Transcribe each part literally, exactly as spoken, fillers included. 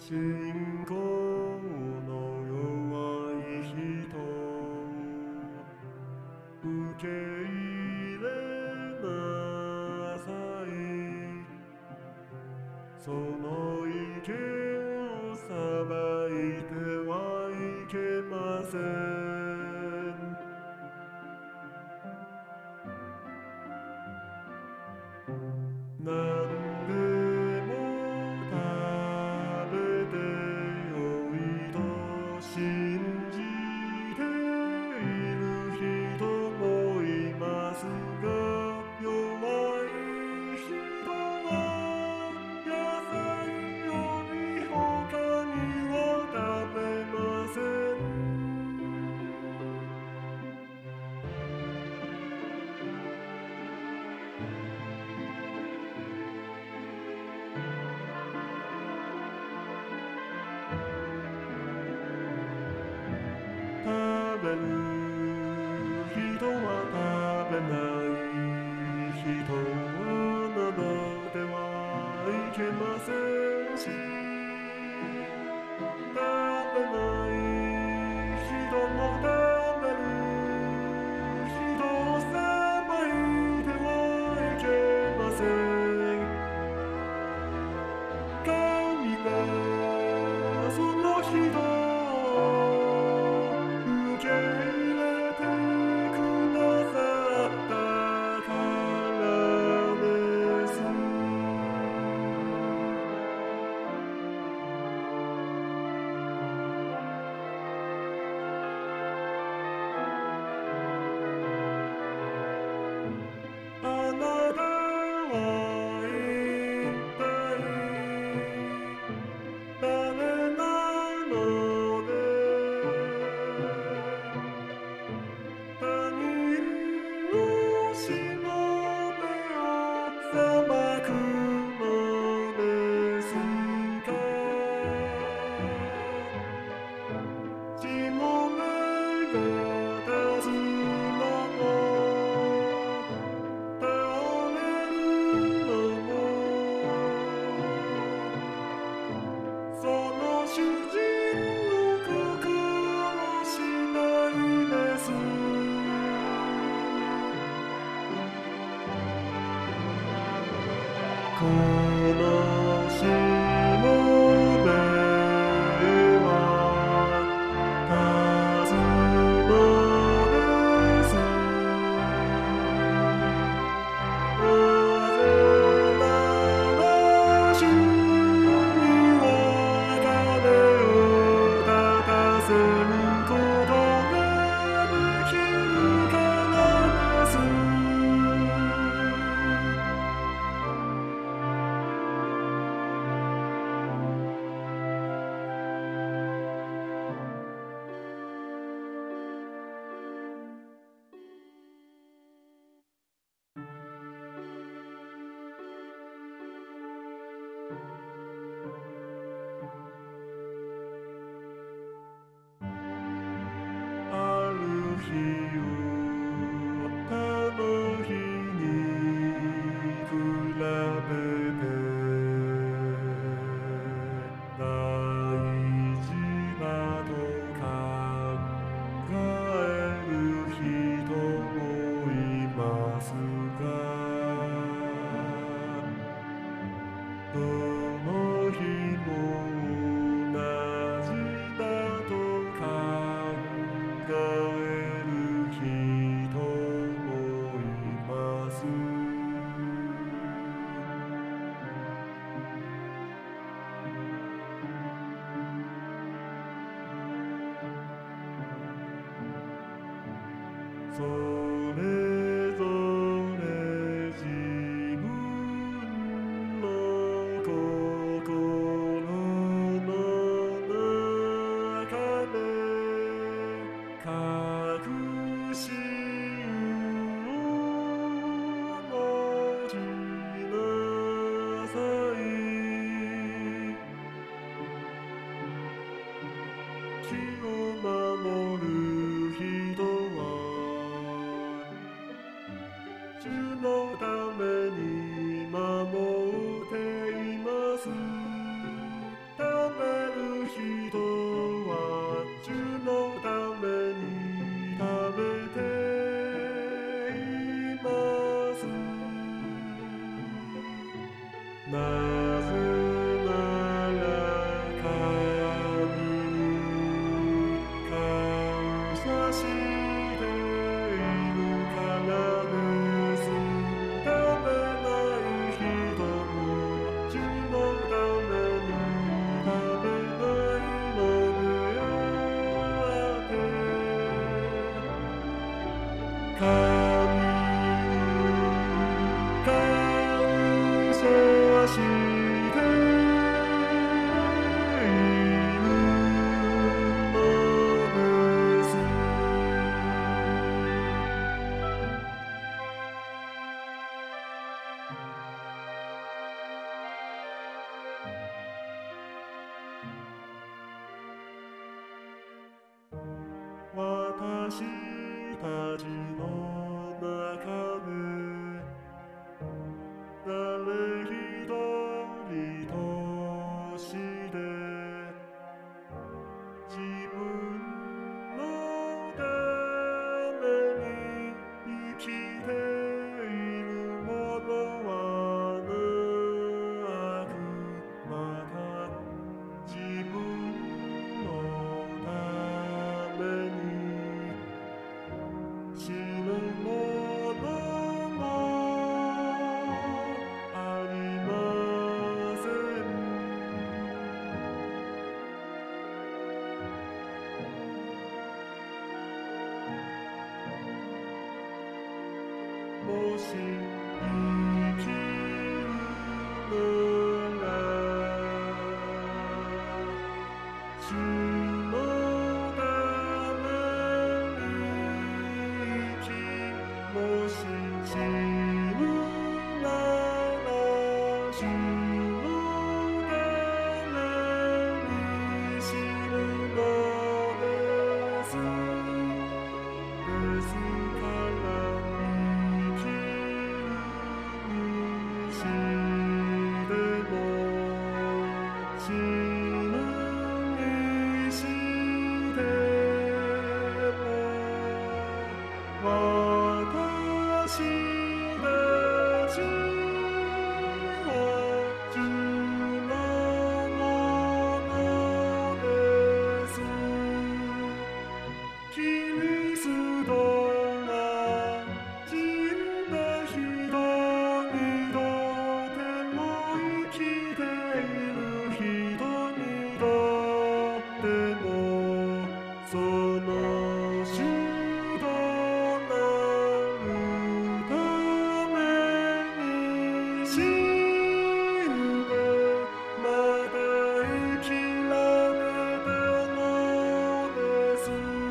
信仰の弱い人受け入れなさい。その意見を裁いてはいけません。何でも食べてよいと信じている人もいますが、弱い人は野菜より他には食べません。食べる人は食べない人はなどではいけませんし、食べない人も食べる人を裁いてはいけません。神がその人を受け入れてくださったからです。あなたは一体誰なので、他人のしもべを裁くのですか。しもべが立つのも倒れるのも、その主人の心次第です。このしもべは立つのです。なぜなら主には彼を立たせることができるからです。ある日を他の日に比べて大事だと考える人もいますが、どの日も同じだと考える人もいます。それぞれ自分の心の中で確信を持ちなさい。気を守る人は主のために守っています。ためなぜなら神に感謝しているからです。食べない人も血のために食べないのであって神に感謝しているのです。私たちの中で誰一人として自分のために生きているものはなく、また自分のために死ぬものもありません。もし生きるなら主のために生き、もし死ぬなら主のために死ぬのです。ですから生きるにしても死ぬにしても私たちは主のものです。キリストが死んだ人にとっても生きている人にとってもその主となるために死んでまた生きられたのです。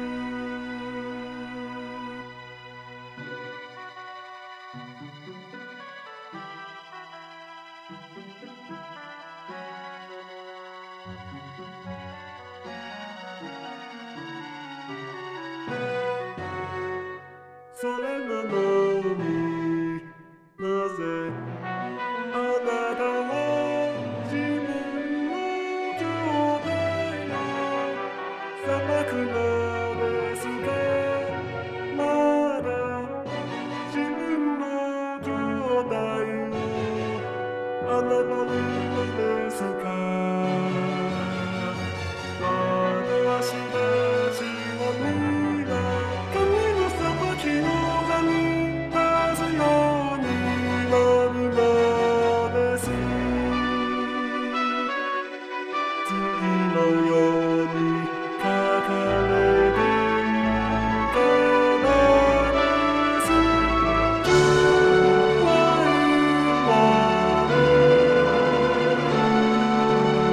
それなのになぜあなたは自分の兄弟を裁くのですか。まだ自分の兄弟を侮るのですか。私たちは皆神の裁きの座に立つようになるのです。次のように書かれているからです。主は言われる。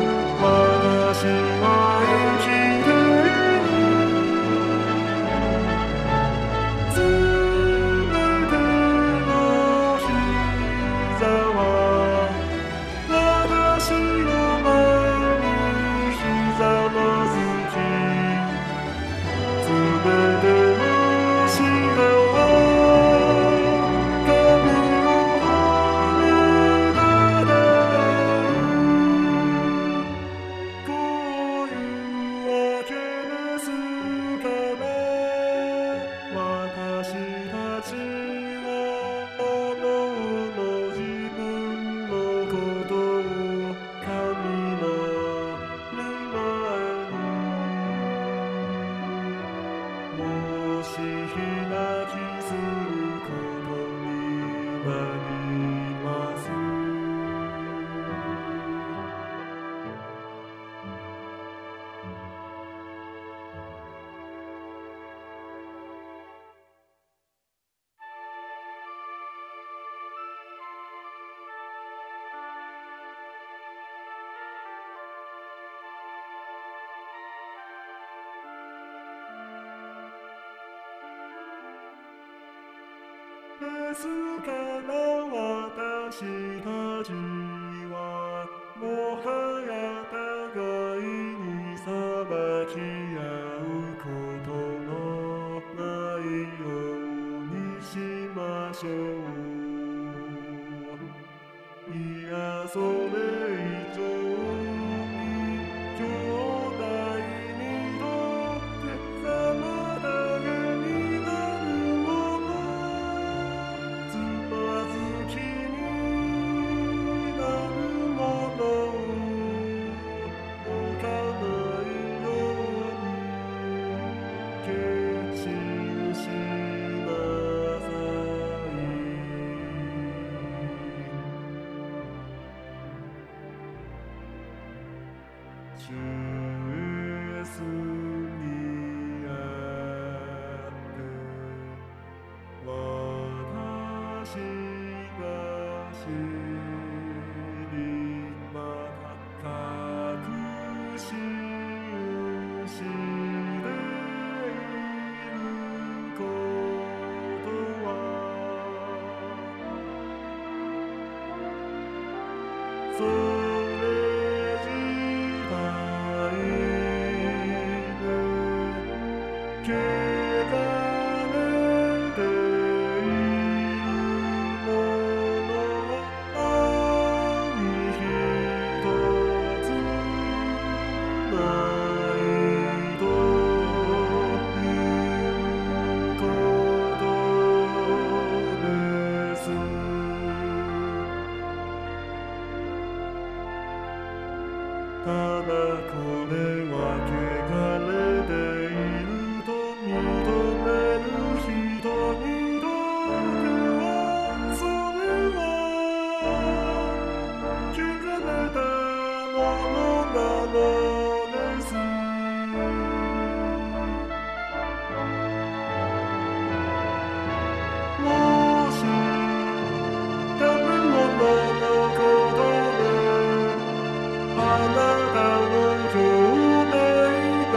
ですから私たちはもはや互いに裁き合うことのないようにしましょう。いやそれ以上に兄弟にとって妨げになるもの、つまずきになるものを置かないように決心しなさい。主イエスにあって私が知り、また確信していることは、それ自体で汚れているものは何一つないということです。ただこれは汚れていると認める人にとっては、それは汚れたものなのです。もし食べ物のことであなたの兄弟が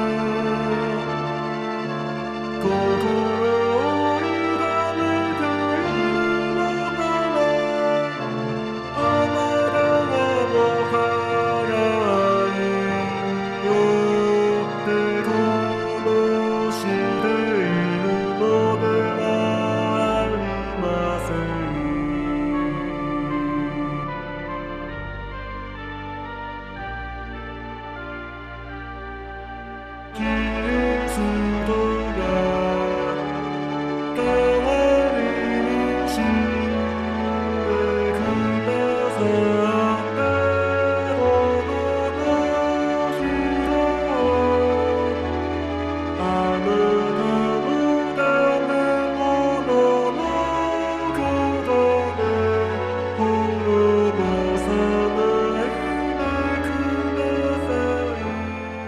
心を痛めているのなら、あなたはもはや愛によって殺しているのではありません。キリストが代わりに死んでくださったほどの人を、あなたの食べ物のことで滅ぼさないでください。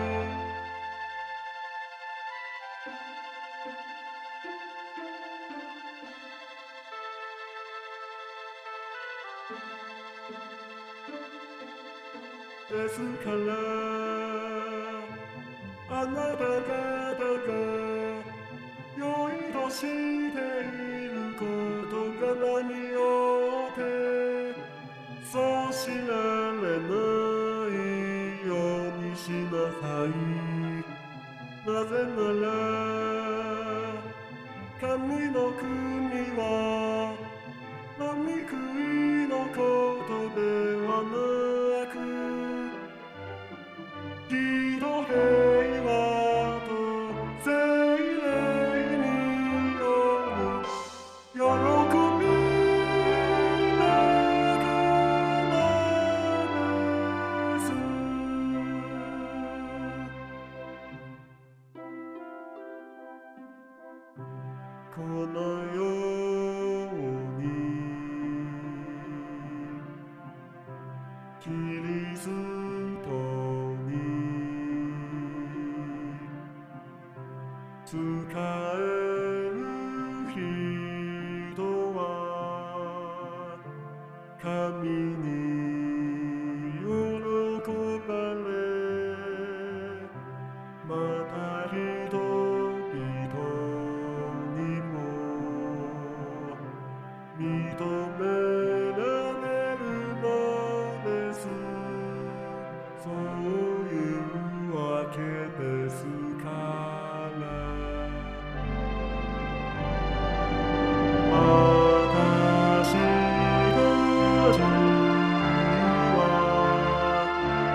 ですからあなた方が良いとしていることが何よってそう知られないようにしなさい。なぜなら神の国は飲み食いのことではなく、喜怒平和と聖霊による喜びだからです。このようにキリストに仕える人は神に喜ばれ、また人々にも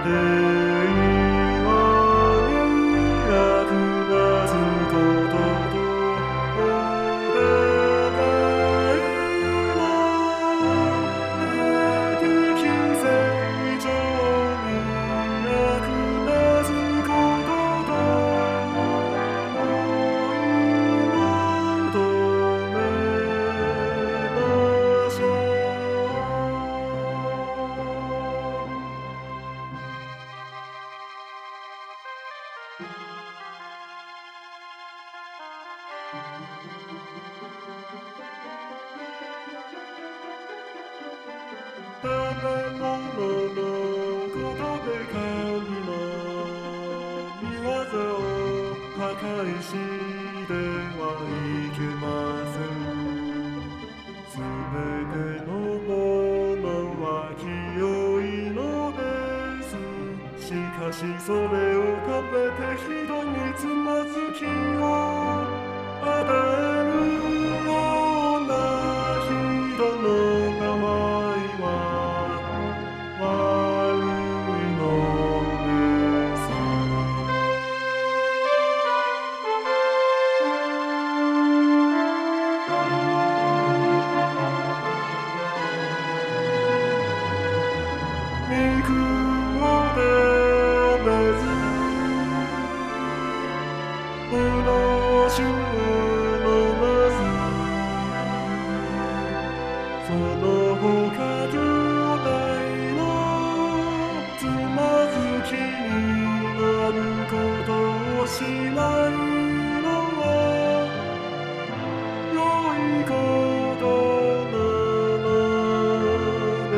食べ物のことで神の御業を破壊してはいけません。すべてのものは清いのです。しかしそれを食べて人につまずきを与えるような人の場合は悪いのです。肉を食べずブドウ酒を飲まずその他兄弟のつまずきになることをしないのは良いことなのです。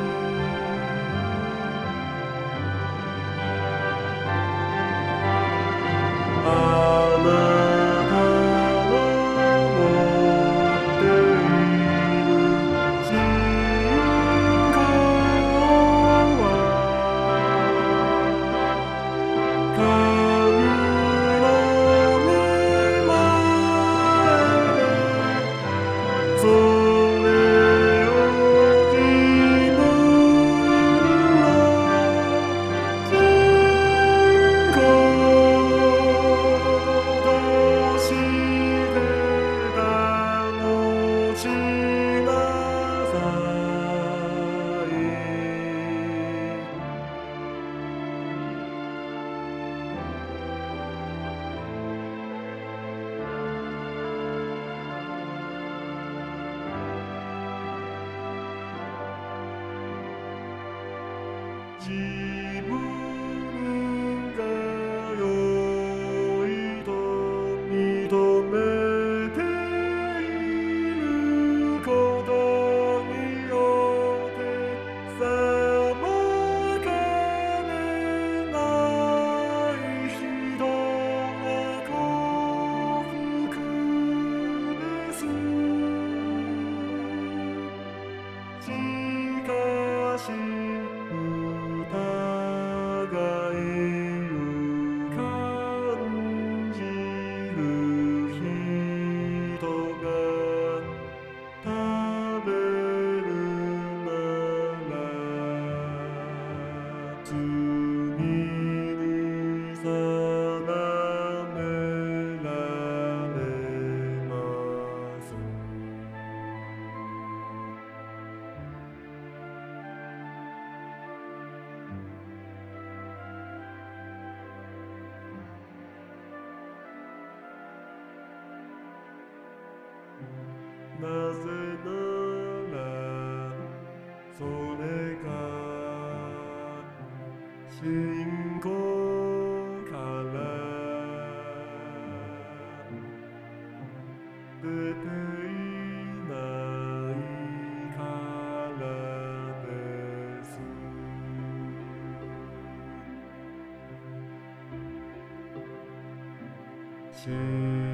あなたの持っている信仰は神の御前でそれを自分の信仰として楽しなさい。自分が良いと認めていることによって裁かれない人は幸福です。しかし疑いを感じる人が食べるなら罪に定められます。なぜならそれが信仰から出ていないからです。信